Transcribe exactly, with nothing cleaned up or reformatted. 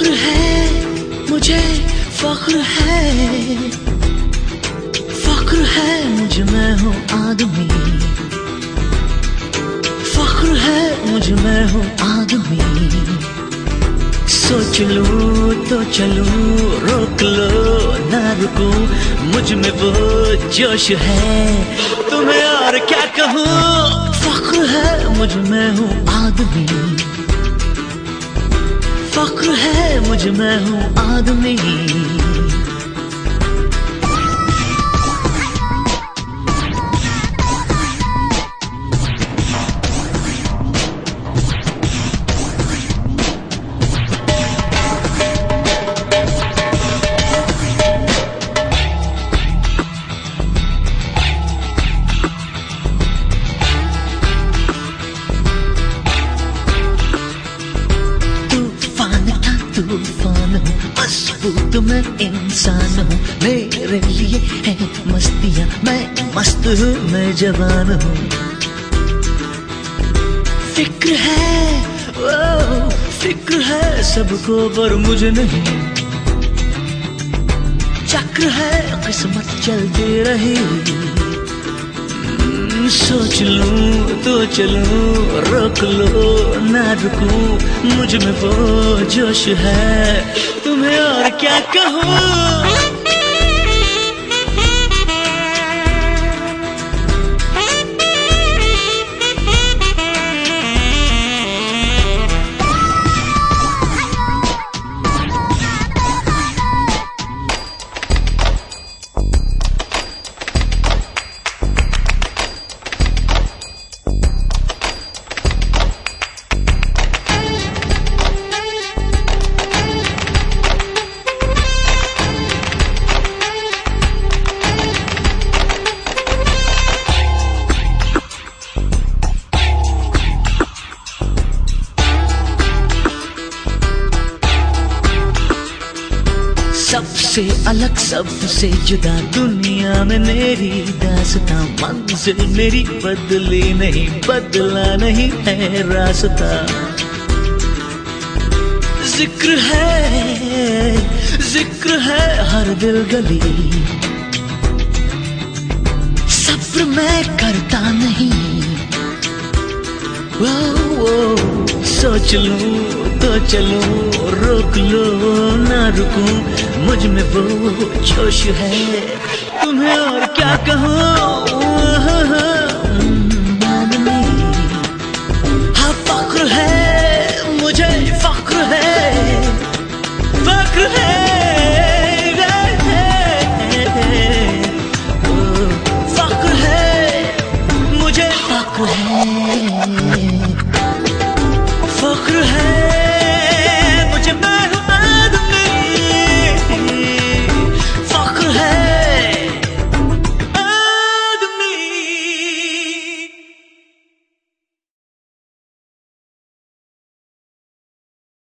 फख्र है मुझे, फख्र है, फख्र है मुझ में हूँ आदमी, फख्र है मुझ में हूँ आदमी। सोच लूं तो चलूं, रोक लो ना रुकूं, मुझ में वो जोश है, तुम्हें और क्या कहूँ। फख्र है मुझ में हूँ आदमी, फख्र है मुझ में हूँ आदमी। तूफान हूँ, मजबूत मैं इंसान हूँ, मेरे लिए है मस्तियाँ, मैं मस्त हूँ, मैं जवान हूँ। फिक्र है ओ फिक्र है सबको पर मुझे नहीं, चक्र है किस्मत चलती रही। सोच लूं तो चलूं, रोक लो ना रुकूं, मुझ में वो जोश है, तुम्हें और क्या कहूँ। सबसे अलग सबसे जुदा दुनिया में मेरी दास्तां, मंजिल मेरी बदली नहीं, बदला नहीं है रास्ता। जिक्र है जिक्र है हर दिल गली, सब्र मैं करता नहीं। वो, वो, सोच लूं तो चलूं, रोक लो ना रुकूं, मुझ में वो जोश है, तुम्हें और क्या कहूँ। हाँ फख्र है